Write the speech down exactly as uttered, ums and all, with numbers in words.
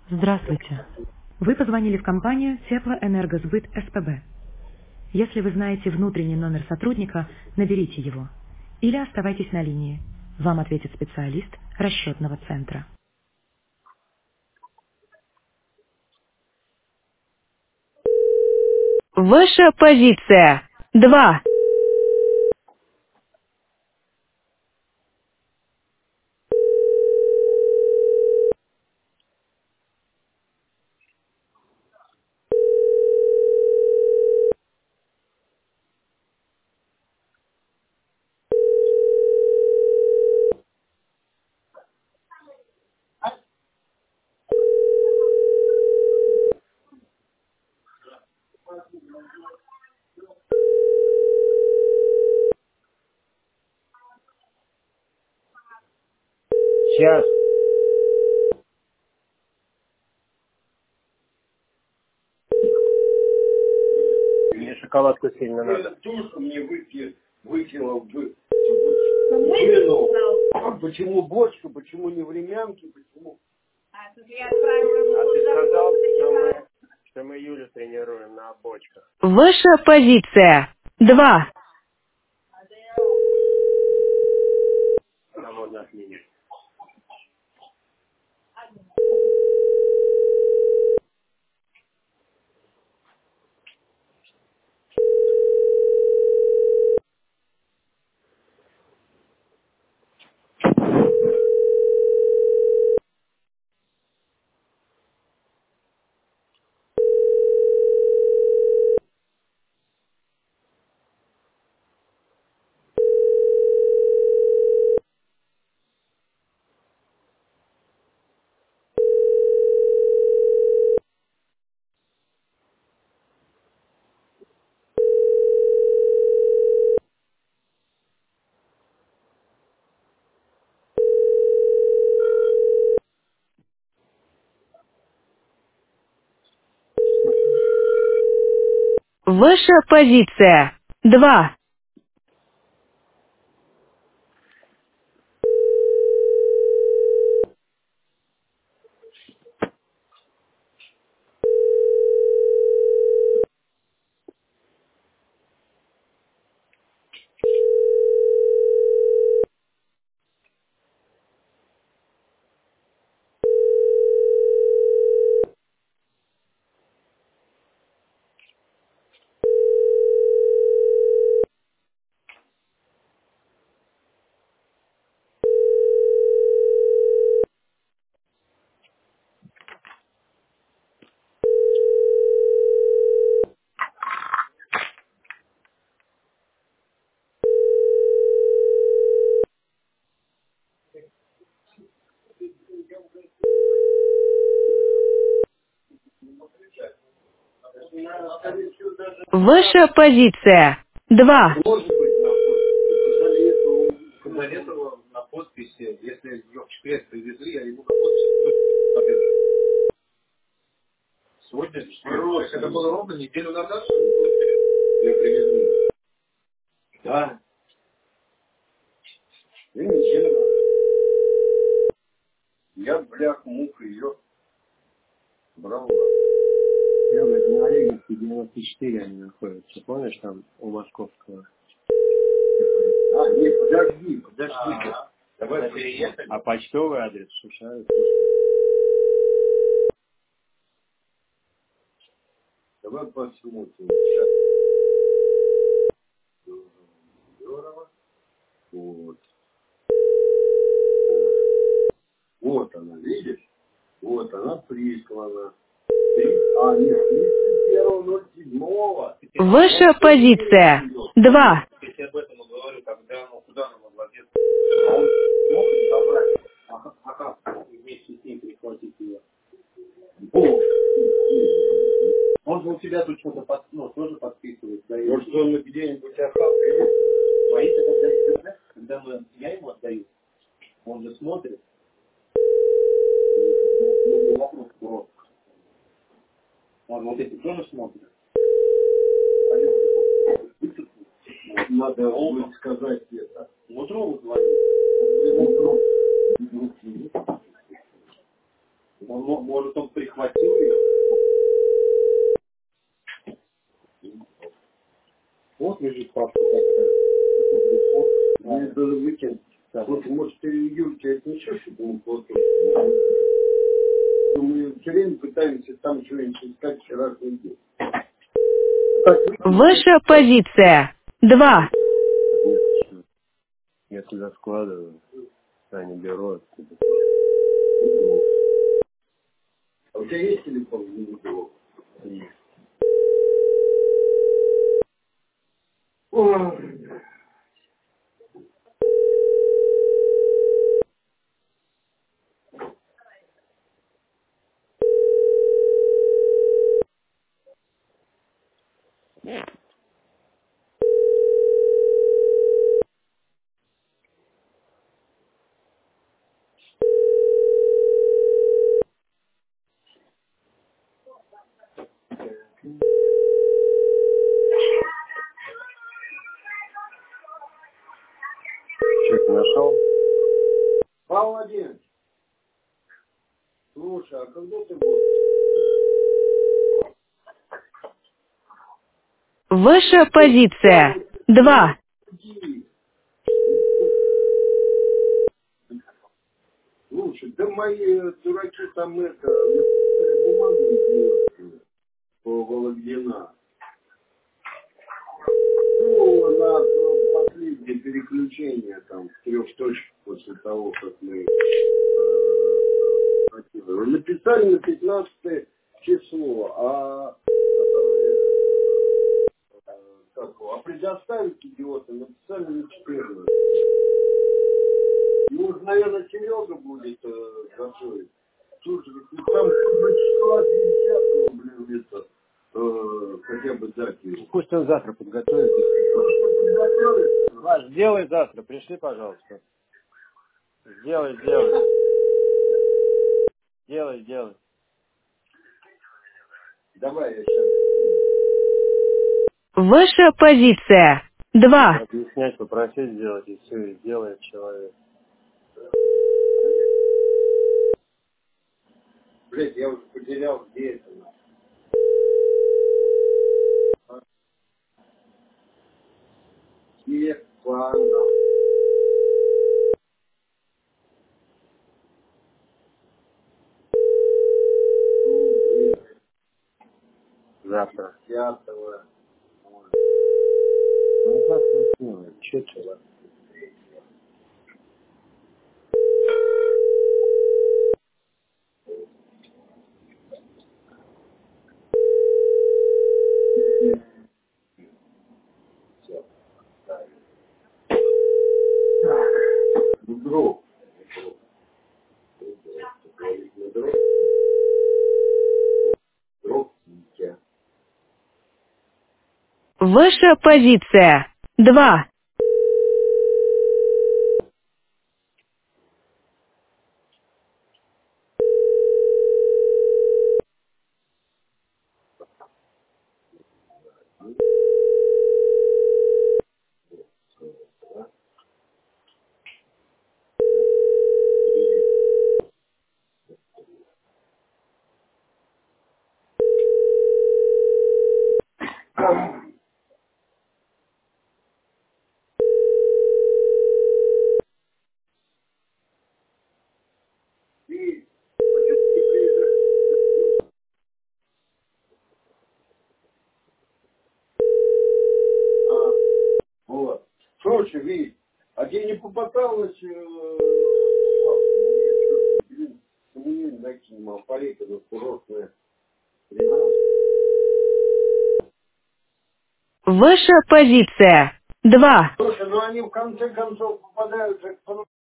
Здравствуйте. Вы позвонили в компанию Теплоэнергосбыт СПБ. Если вы знаете внутренний номер сотрудника, наберите его. Или оставайтесь на линии. Вам ответит специалист расчетного центра. Ваша позиция. Два. Сейчас. Мне шоколадку сильно надо. Тушку мне выки, выкинула в выкинул. Почему бочку, почему не времянки, почему? А ты сказал, что мы, что мы Юлю тренируем на бочках. Ваша позиция. Два. Она можно отменить. Ваша позиция. Два. Ваша позиция. Два. Может быть, на подписи. Когда летого на подписи, если ее в шкрет привезли, я ему на подпись. Сегодня четверг. Это было ровно неделю назад, что ли, было перед- ее привезли. Да. И неделю назад. Я, блях, мух ее брал. Я говорю, на Олеговке девяносто четыре они находятся. Помнишь, там у Московского? А, нет, подожди, подожди. А, Давай переехали. а почтовый адрес Шушары? Давай посмотрим. Сейчас. Здорово. Вот. Вот она, видишь? Вот она прислана. А, нет, тридцать первого ноль седьмого. Ваша позиция. Два. Я тебе об этом и говорю, когда, ну, куда нам обладет. А он мог их забрать, а, как- а как вместе с ним перехватить ее? О, он же у тебя тут что-то под, ну, тоже подписывает. Да, может, он где-нибудь охапкой. Боится, когда, тебе, когда мы, я ему отдаю, он же смотрит. Ну, вопрос просто. Он вот эти тоже смотрит. Надо будет сказать это. Мудрову звонить. Он Он, мо- может, он прихватил ее? Вот лежит папка такая. Мне даже выкинуть. Вот, может, ты Юльке отнесешь, чтобы он платил? Мы все время пытаемся там что-нибудь искать вчерашний день. Так, Ваша позиция. Два. Я туда складываю, они берут. а у тебя есть телефон? Есть. Ой. Человек нашел? Павел Владимирович, слушай, а когда ты будешь? Ваша позиция. Два. Слушай, да мои э, дураки там это, написали бумагу идиотскую по Вологдина. Ну, на э, последнее переключение там в трех точках после того, как мы э, э, написали на пятнадцатое число, а, э, э, как его, а предоставить идиоты написали на четырнадцатое. Ему же, наверное, Серега будет э, готовить. Слушай, ну там хоть бы числа десятого, блин, это, э, хотя бы дать ему. Пусть он завтра подготовит. Подготовить? Маш, сделай завтра, пришли, пожалуйста. Сделай, сделай. Делай, делай. Давай я сейчас. Ваша позиция. Два. Объяснять, попросить сделать, и все, и сделает человек. Блять, я уже потерял, где это. Степана. Завтра. Пятого. Ну, завтра сделаем. Че ты? Друг. Друг. Друг. Витя. Ваша позиция. Два. И почему ты приезжаешь? А, вот. Слушай, Вить, а тебе не попыталась, э, папа, ну, я чё-то, блин, мне накинул, Алфавита, ну, курортная. Ваша позиция. Два. Слушай, ну они в конце концов попадают же к